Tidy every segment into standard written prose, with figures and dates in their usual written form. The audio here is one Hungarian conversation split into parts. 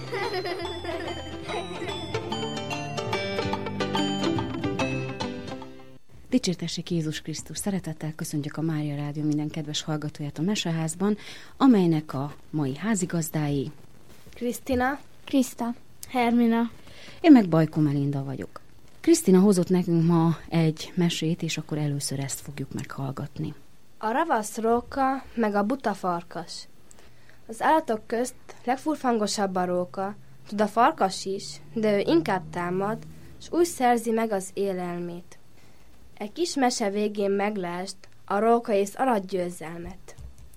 Dicsértessék Jézus Krisztus! Szeretettel köszöntjük a Mária Rádió minden kedves hallgatóját a Meseházban, amelynek a mai házigazdái Krisztina, Kriszta, Hermina. Én meg Bajko Melinda vagyok. Krisztina hozott nekünk ma egy mesét, és akkor először ezt fogjuk meghallgatni. A ravasz róka meg a buta farkas. Az állatok közt legfurfangosabb a róka, tud a farkas is, de ő inkább támad, s úgy szerzi meg az élelmét. Egy kis mese végén meglást a róka és arat győzelmet.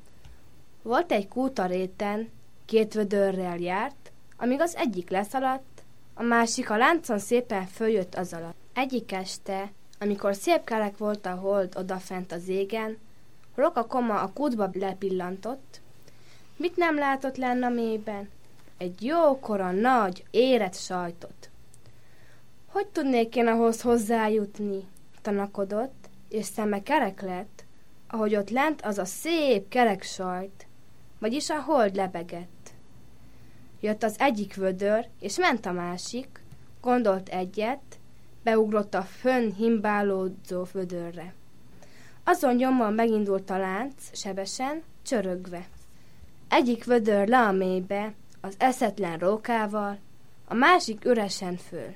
Volt egy kút a réten, 2 vödörrel járt, amíg az egyik leszaladt, a másik a láncon szépen följött az alatt. Egyik este, amikor szép kerek volt a hold odafent az égen, Róka koma a kútba lepillantott. Mit nem látott lenn a mélyben? Egy jókora, nagy, érett sajtot. Hogy tudnék én ahhoz hozzájutni? Tanakodott, és szeme kerek lett, ahogy ott lent az a szép kerek sajt, vagyis a hold lebegett. Jött az egyik vödör, és ment a másik, gondolt egyet, beugrott a fönn himbálódzó vödörre. Azon nyomban megindult a lánc, sebesen, csörögve. Egyik vödör le a mélybe, az eszetlen rókával, a másik üresen föl.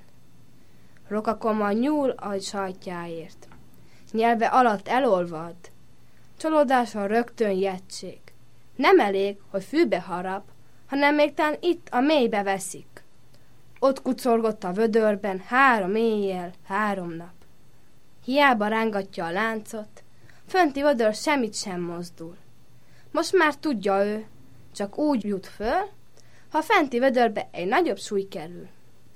Rókakoma nyúl a sajtjáért. Nyelve alatt elolvad. Csalódáson rögtön jettség. Nem elég, hogy fűbe harap, hanem még tán itt a mélybe veszik. Ott kucorgott a vödörben 3 éjjel, 3 nap. Hiába rángatja a láncot, fönti vödör semmit sem mozdul. Most már tudja ő, csak úgy jut föl, ha fenti vödörbe egy nagyobb súly kerül.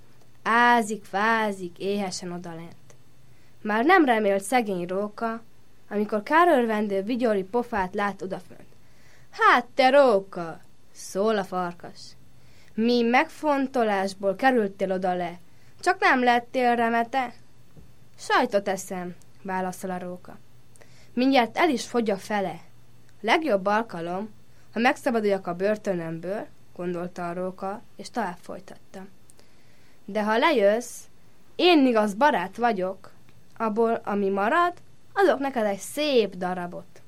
Ázik, fázik, éhesen odalent. Már nem remélt szegény róka, amikor kárörvendő vigyori pofát lát odafönt. Hát te róka, szól a farkas. Mi megfontolásból kerültél oda le, csak nem lettél remete? Sajtot eszem, válaszol a róka. Mindjárt el is fogy a fele. Legjobb alkalom, ha megszabaduljak a börtönömből, gondolta a róka, és tovább folytatta. De ha lejössz, én igaz barát vagyok, abból, ami marad, azok neked egy szép darabot.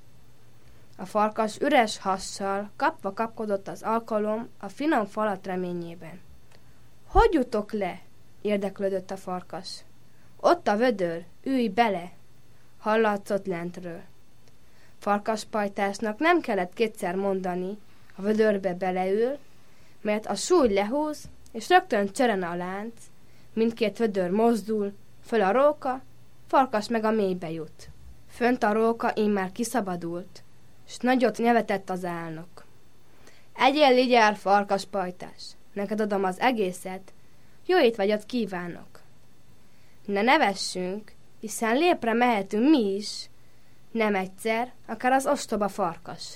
A farkas üres hassal kapva kapkodott az alkalom a finom falat reményében. Hogy jutok le? Érdeklődött a farkas. Ott a vödör, ülj bele! Hallatszott lentről. Farkaspajtásnak nem kellett 2-szer mondani, a vödörbe beleül, mert a súly lehúz, és rögtön csören a lánc, mindkét vödör mozdul, föl a róka, farkas meg a mélybe jut. Fönt a róka immár kiszabadult, s nagyot nevetett az álnok. Egyél ligyár, farkaspajtás, neked adom az egészet, jó étvágyat kívánok. Ne nevessünk, hiszen lépre mehetünk mi is, nem egyszer, akár az ostoba farkas.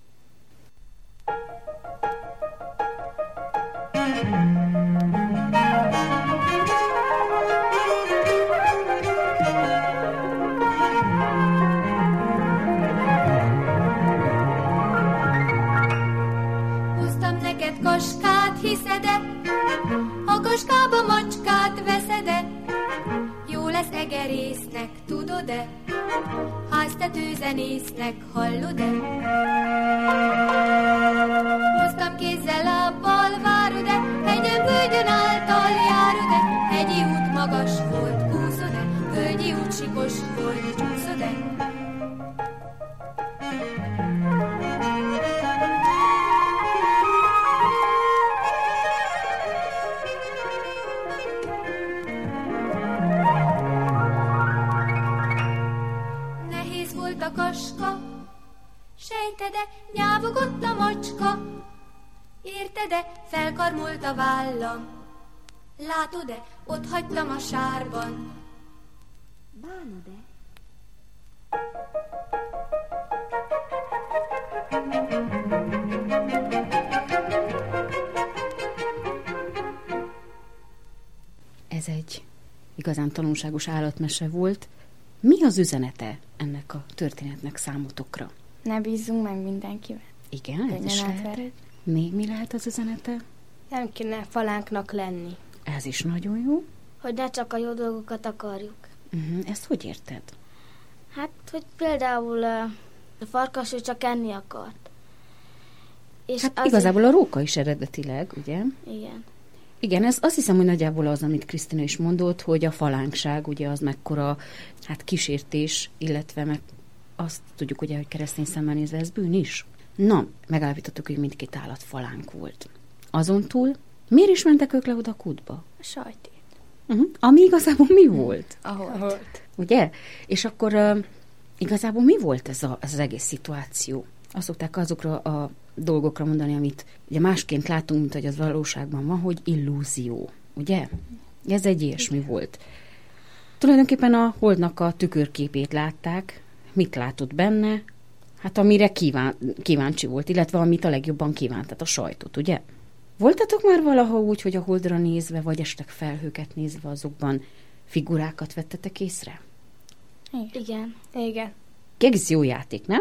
Hoztam neked kaskát, hiszed-e? A kaskába macskát veszed-e? Jó lesz egerésznek, tudod-e? Háztetőzenésznek, hallod-e? Hoztam kézzel, lábbal, várod-e? Hegyen, völgyön által járod-e? Hegyi út magas volt, úszod-e? Völgyi út sikos volt, csúszod-e? A kaska, sejted-e, nyávogott a macska, érted-e, felkarmolt a vállam, látod-e, ott hagytam a sárban, bánod-e? Ez egy igazán tanulságos állatmese volt. Mi az üzenete ennek a történetnek számotokra? Ne bízzunk meg mindenkivel. Igen, ez is lehet. Még mi lehet az üzenete? Nem kéne falánknak lenni. Ez is nagyon jó. Hogy ne csak a jó dolgokat akarjuk. Ezt hogy érted? Hát, hogy például a farkas ő csak enni akart. És Hát igazából a róka is eredetileg, ugye? Igen. Igen, ez azt hiszem, hogy nagyjából az, amit Krisztina is mondott, hogy a falánkság, ugye az mekkora kísértés, illetve meg azt tudjuk, ugye, hogy keresztény szemmel nézve ez bűn is. Na, megállapítottuk, hogy mindkét állat falánk volt. Azon túl, miért is mentek ők le oda a kútba? A sajtét. Ami igazából mi volt? A holt. Ugye? És akkor igazából mi volt ez az egész szituáció? Azt szokták azokra a dolgokra mondani, amit ugye másként látunk, mint hogy az valóságban van, hogy illúzió. Ugye? Ez egy ilyesmi volt. Tulajdonképpen a holdnak a tükörképét látták. Mit látott benne? Hát amire kíváncsi volt, illetve amit a legjobban kívánt, tehát a sajtot, ugye? Voltatok már valaha úgy, hogy a holdra nézve, vagy esetleg felhőket nézve azokban figurákat vettetek észre? Igen. Igen. Egész jó játék, nem?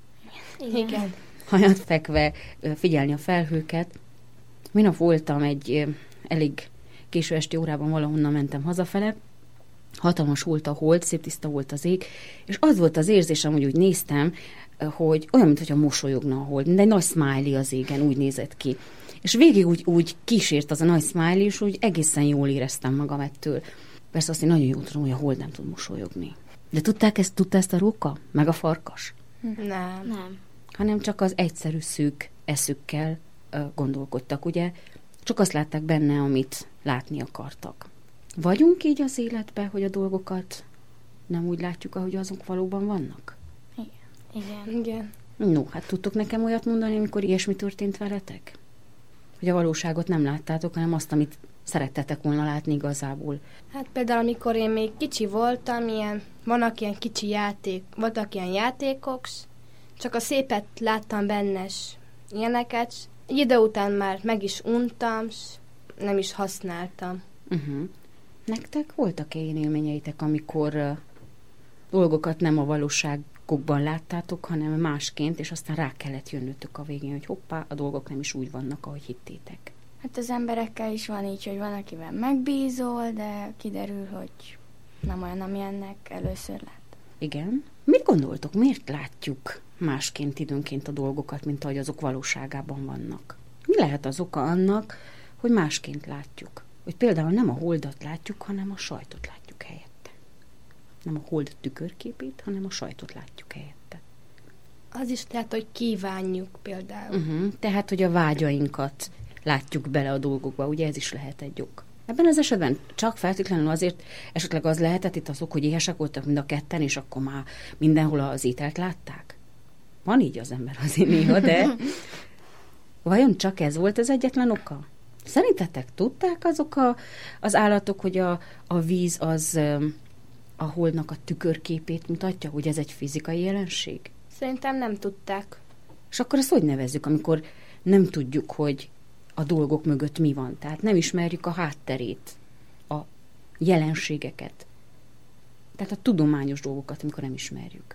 Igen. Hajat fekve figyelni a felhőket. Minap voltam egy elég késő esti órában, valahonnan mentem hazafele, hatalmas volt a hold, szép tiszta volt az ég, és az volt az érzésem, hogy úgy néztem, hogy olyan, mintha mosolyogna a hold, de egy nagy smiley az égen, úgy nézett ki. És végig úgy kísért az a nagy smiley, és úgy egészen jól éreztem magam ettől. Persze azt én nagyon jól tudom, hogy a hold nem tud mosolyogni. De tudta ezt a róka? Meg a farkas? Nem. Hanem csak az egyszerű szűk eszükkel gondolkodtak, ugye? Csak azt látták benne, amit látni akartak. Vagyunk így az életben, hogy a dolgokat nem úgy látjuk, ahogy azok valóban vannak? Igen. No, hát tudtok nekem olyat mondani, amikor ilyesmi történt veletek? Hogy a valóságot nem láttátok, hanem azt, amit szerettetek volna látni igazából. Hát például, amikor én még kicsi voltam, vannak ilyen kicsi voltak ilyen játékok, csak a szépet láttam benne, ilyeneket. Egy idő után már meg is untam, nem is használtam. Nektek voltak-e ilyen élményeitek, amikor dolgokat nem a valóságokban láttátok, hanem másként, és aztán rá kellett jönnötök a végén, hogy hoppá, a dolgok nem is úgy vannak, ahogy hittétek? Hát az emberekkel is van így, hogy van, akivel megbízol, de kiderül, hogy nem olyan, amilyennek először lát. Igen. Mit gondoltok, miért látjuk másként időnként a dolgokat, mint ahogy azok valóságában vannak? Mi lehet az oka annak, hogy másként látjuk? Hogy például nem a holdat látjuk, hanem a sajtot látjuk helyette. Nem a hold tükörképét, hanem a sajtot látjuk helyette. Az is lehet, hogy kívánjuk például. Tehát, hogy a vágyainkat látjuk bele a dolgokba, ugye ez is lehet egy ok. Ebben az esetben csak feltétlenül azért esetleg az lehetett itt az ok, hogy éhesek voltak mind a ketten, és akkor már mindenhol az ételt látták. Van így az ember azért néha, de vajon csak ez volt az egyetlen oka? Szerintetek tudták azok az állatok, hogy a víz az a holdnak a tükörképét mutatja, hogy ez egy fizikai jelenség? Szerintem nem tudták. És akkor ezt hogy nevezzük, amikor nem tudjuk, hogy a dolgok mögött mi van? Tehát nem ismerjük a hátterét, a jelenségeket. Tehát a tudományos dolgokat, amikor nem ismerjük.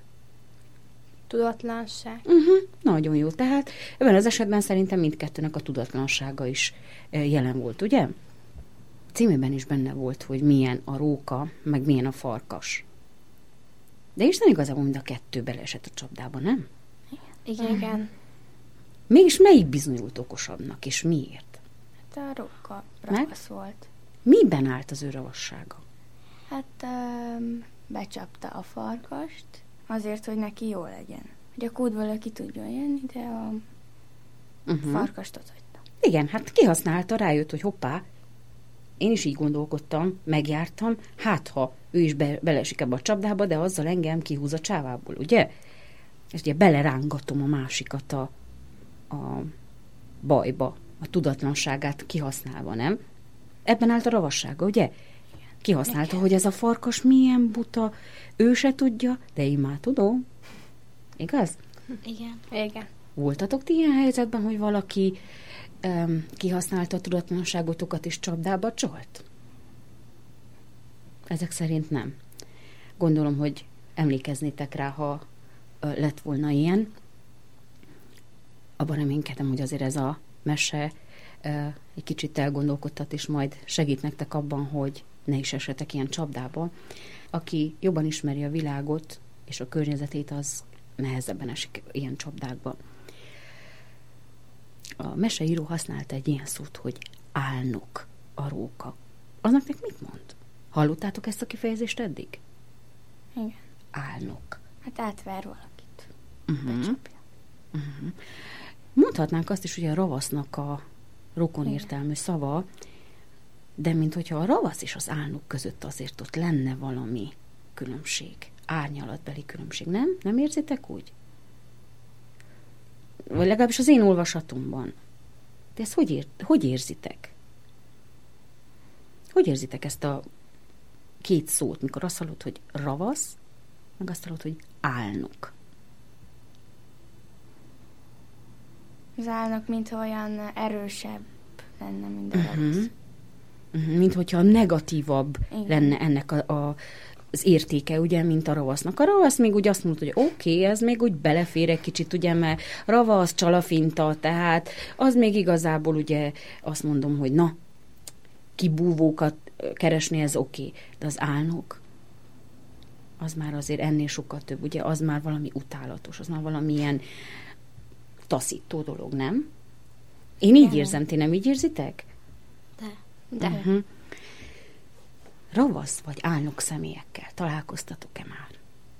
Tudatlanság. Nagyon jó. Tehát ebben az esetben szerintem mindkettőnek a tudatlansága is jelen volt, ugye? Címében is benne volt, hogy milyen a róka, meg milyen a farkas. De Isten igazából mind a kettő beleesett a csapdába, nem? Igen. Mégis melyik bizonyult okosabbnak, és miért? Hát a róka ravasz volt. Miben állt az ő ravassága? Hát becsapta a farkast, azért, hogy neki jó legyen. Hogy a kútból ki tudjon jönni, de a farkast ott hagyta. Igen, hát kihasználta, rájött, hogy hoppá, én is így gondolkodtam, megjártam, hát ha ő is beleesik ebbe a csapdába, de azzal engem kihúz a csávából, ugye? És ugye belerángatom a másikat a bajba, a tudatlanságát kihasználva, nem? Ebben állt a ravassága, ugye? Kihasználta, igen, hogy ez a farkas milyen buta, ő se tudja, de én már tudom. Igaz? Igen. Voltatok ti ilyen helyzetben, hogy valaki kihasználta a tudatlanságotokat és csapdába csalt? Ezek szerint nem. Gondolom, hogy emlékeznétek rá, ha lett volna ilyen. Abban reménykedem, hogy azért ez a mese egy kicsit elgondolkodtat, és majd segít nektek abban, hogy ne is esetek ilyen csapdába. Aki jobban ismeri a világot és a környezetét, az nehezebben esik ilyen csapdákba. A meseíró használta egy ilyen szót, hogy álnok a róka. Az nektek mit mond? Hallottátok ezt a kifejezést eddig? Igen. Álnok. Hát átver valakit. Becsapja. Mondhatnánk azt is, hogy a ravasznak a rokonértelmű szava, de minthogyha a ravasz és az álnok között azért ott lenne valami különbség. Árnyalatbeli különbség, nem? Nem érzitek úgy? Vagy legalábbis az én olvasatomban. De ezt hogy érzitek? Hogy érzitek ezt a két szót, mikor azt hallod, hogy ravasz, meg azt hallod, hogy álnok? Az álnok mintha olyan erősebb lenne, mint a ravasz. Mint hogyha negatívabb Igen. lenne ennek az értéke, ugye, mint a ravasznak. A ravasz még úgy azt mondta, hogy oké, ez még úgy belefér egy kicsit, ugye, mert ravasz, csalafinta, tehát az még igazából ugye azt mondom, hogy na, kibúvókat keresni, ez oké. De az álnok, az már azért ennél sokkal több, ugye, az már valami utálatos, az már valamilyen taszító dolog, nem? Én így érzem, ti nem így érzitek? De. Ravasz vagy álnok személyekkel találkoztatok-e már?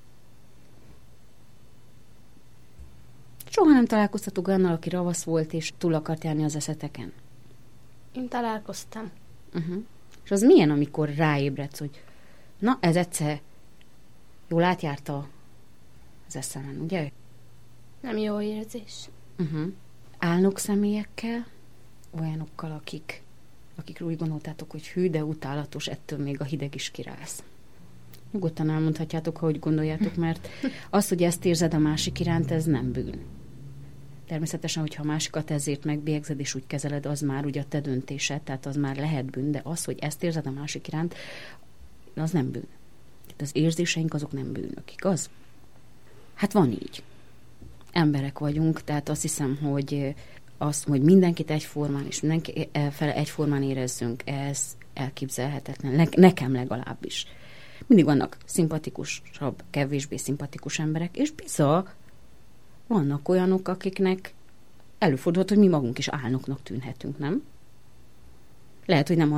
Soha nem találkoztatok olyannal, aki ravasz volt, és túl akart járni az eszeteken? Én találkoztam. És az milyen, amikor ráébredsz, hogy na, ez egyszer jól átjárta az eszemen, ugye? Nem jó érzés. Álnok személyekkel, olyanokkal, akikről úgy gondoltátok, hogy hű, de utálatos, ettől még a hideg is kirász. Nyugodtan elmondhatjátok, ahogy gondoljátok, mert az, hogy ezt érzed a másik iránt, ez nem bűn. Természetesen, hogyha a másikat ezért megbélyegzed és úgy kezeled, az már ugye a te döntésed, tehát az már lehet bűn, de az, hogy ezt érzed a másik iránt, az nem bűn. Tehát az érzéseink azok nem bűnök, igaz? Hát van így. Emberek vagyunk, tehát azt hiszem, hogy az, hogy mindenkit egyformán és mindenki fele egyformán érezzünk, ez elképzelhetetlen. Nekem legalábbis. Mindig vannak szimpatikusabb, kevésbé szimpatikus emberek, és bizony vannak olyanok, akiknek előfordulhat, hogy mi magunk is álnoknak tűnhetünk, nem? Lehet, hogy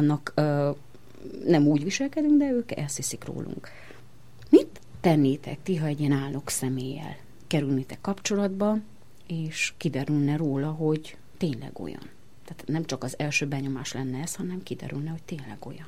nem úgy viselkedünk, de ők ezt hiszik rólunk. Mit tennétek ti, ha egy ilyen álnok személlyel kerülnétek kapcsolatba, és kiderülne róla, hogy tényleg olyan? Tehát nem csak az első benyomás lenne ez, hanem kiderülne, hogy tényleg olyan.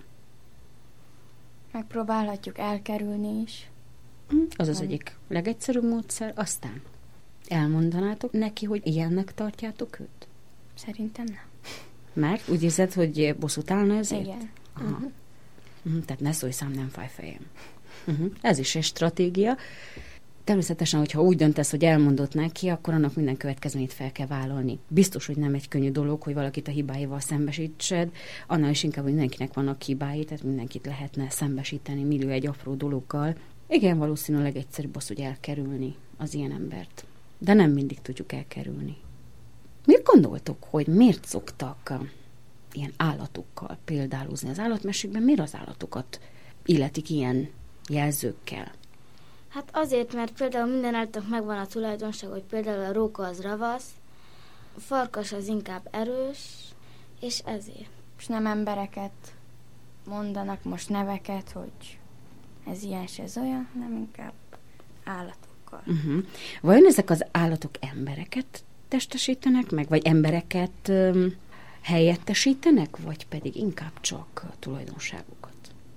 Megpróbálhatjuk elkerülni is. Az az egyik legegyszerűbb módszer, aztán elmondanátok neki, hogy ilyennek tartjátok őt? Szerintem nem. Mert úgy érzed, hogy bosszút állna ezért? Igen. Aha. Tehát ne szólj szám, nem fáj fejem. Ez is egy stratégia. Természetesen, hogyha úgy döntesz, hogy elmondott neki, akkor annak minden következményét fel kell vállalni. Biztos, hogy nem egy könnyű dolog, hogy valakit a hibáival szembesítsed, annál is inkább, hogy mindenkinek vannak hibái, tehát mindenkit lehetne szembesíteni millió egy apró dologgal. Igen, valószínűleg egyszerűbb az, hogy elkerülni az ilyen embert. De nem mindig tudjuk elkerülni. Mit gondoltok, hogy miért szoktak ilyen állatokkal példálózni? Az állatmesékben miért az állatokat illetik ilyen jelzőkkel? Hát azért, mert például minden állatnak megvan a tulajdonság, hogy például a róka az ravasz, a farkas az inkább erős, és ezért. És nem embereket mondanak most neveket, hogy ez ilyen, ez olyan, hanem inkább állatokkal. Vajon ezek az állatok embereket testesítenek meg, vagy embereket helyettesítenek, vagy pedig inkább csak tulajdonságokat?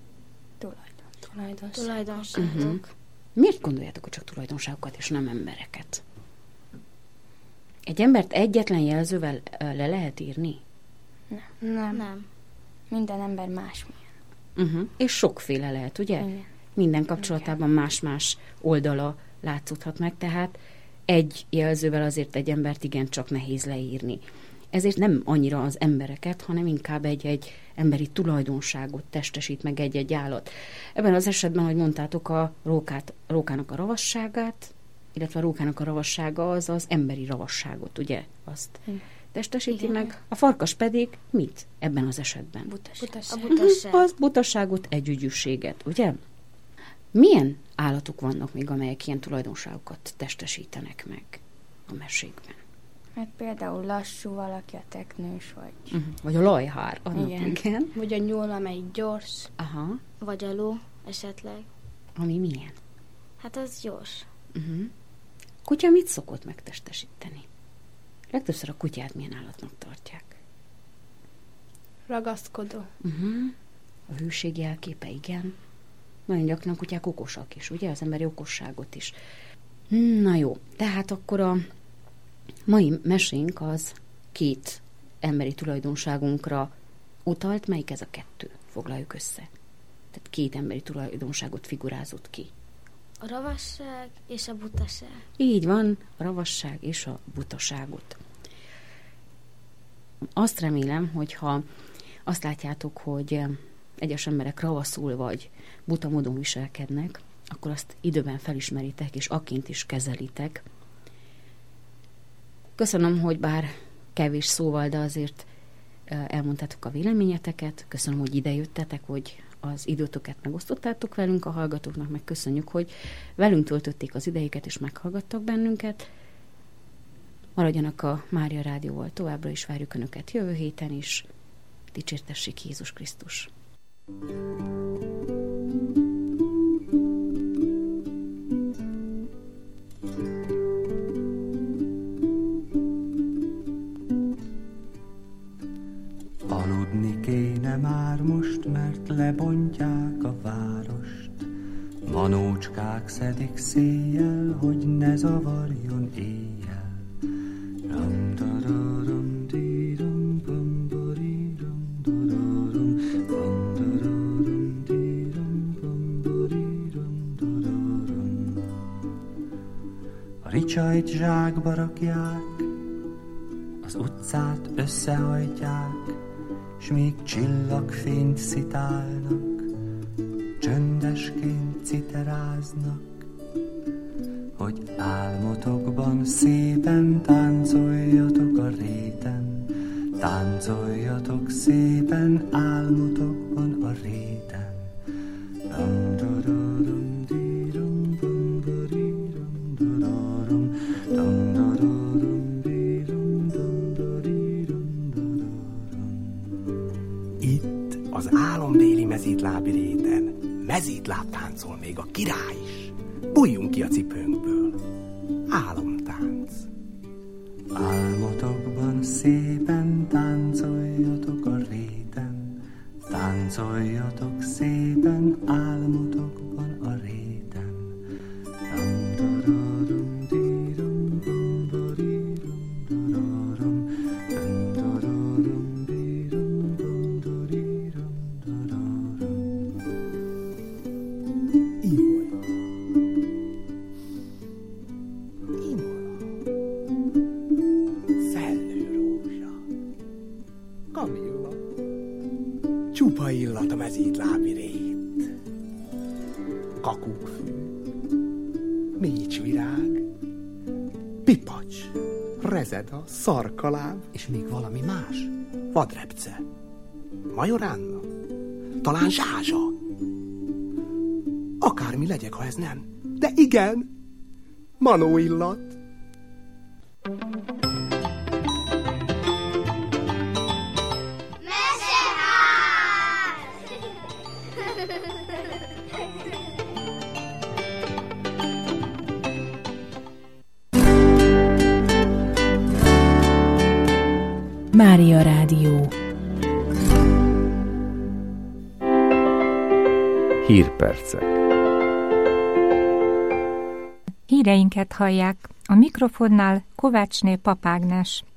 Tulajdonságok. Miért gondoljátok, hogy csak tulajdonságokat és nem embereket? Egy embert egyetlen jelzővel le lehet írni? Nem. Minden ember másmilyen. És sokféle lehet, ugye? Igen. Minden kapcsolatában más-más oldala látszódhat meg, tehát egy jelzővel azért egy embert igencsak nehéz leírni. Ezért nem annyira az embereket, hanem inkább egy emberi tulajdonságot testesít meg egy állat. Ebben az esetben, hogy mondtátok, a rókának a ravasságát, illetve a rókának a ravassága az emberi ravasságot, ugye? Azt testesíti meg, a farkas pedig mit ebben az esetben? A butasság. Az butasságot, együgyűséget, ugye? Milyen állatok vannak még, amelyek ilyen tulajdonságokat testesítenek meg a mesékben? Hát például lassú valaki, a teknős vagy. Vagy a lajhár. Igen. Vagy a nyúl, amelyik gyors. Aha. Vagy a ló esetleg. Ami milyen? Hát az gyors. Kutya mit szokott megtestesíteni? Legtöbbször a kutyát milyen állatnak tartják? Ragaszkodó. A hőség jelképe, igen. Nagyon gyakran a kutyák okosak is, ugye? Az emberi okosságot is. Na jó, tehát akkor a mai mesénk az 2 emberi tulajdonságunkra utalt. Melyik ez a 2? Foglaljuk össze. Tehát 2 emberi tulajdonságot figurázott ki. A ravasság és a butaság. Így van, a ravasság és a butaságot. Azt remélem, hogyha azt látjátok, hogy egyes emberek ravaszul vagy buta módon viselkednek, akkor azt időben felismeritek, és akként is kezelitek. Köszönöm, hogy bár kevés szóval, de azért elmondtátok a véleményeteket. Köszönöm, hogy idejöttetek, hogy az időtöket megosztottátok velünk, a hallgatóknak meg köszönjük, hogy velünk töltötték az idejüket, és meghallgattak bennünket. Maradjanak a Mária Rádióval, továbbra is várjuk Önöket jövő héten is. Dicsértessék Jézus Krisztus! Aludni kéne már most, mert lebontják a várost. Manócskák szedik széjjel, hogy ne zavarjon éjjel. A ricsait zsákba rakják, az utcát összehajtják, s még csillagfényt szitálnak, csöndesként citeráznak, hogy álmotokban szépen táncoljatok a réten, táncoljatok szépen álmotokban a réten. Itt az álombéli mezítlábi réten mezítláb táncol még a király is. Bújjunk ki a cipőnkből. Álomtánc. Álmotokban szépen táncoljatok a réten, táncoljatok szépen álmotokban a réten. Csupa illat a mezítlábi rét. Kakukkfű, mécsvirág, pipacs, rezeda, szarkaláb, és még valami más. Vadrepce, majoránna, talán zsázsa. Akármi legyek, ha ez nem. De igen, manó illat. Mária Rádió. Hírpercek. Híreinket hallják. A mikrofonnál Kovácsné Pap Ágnes.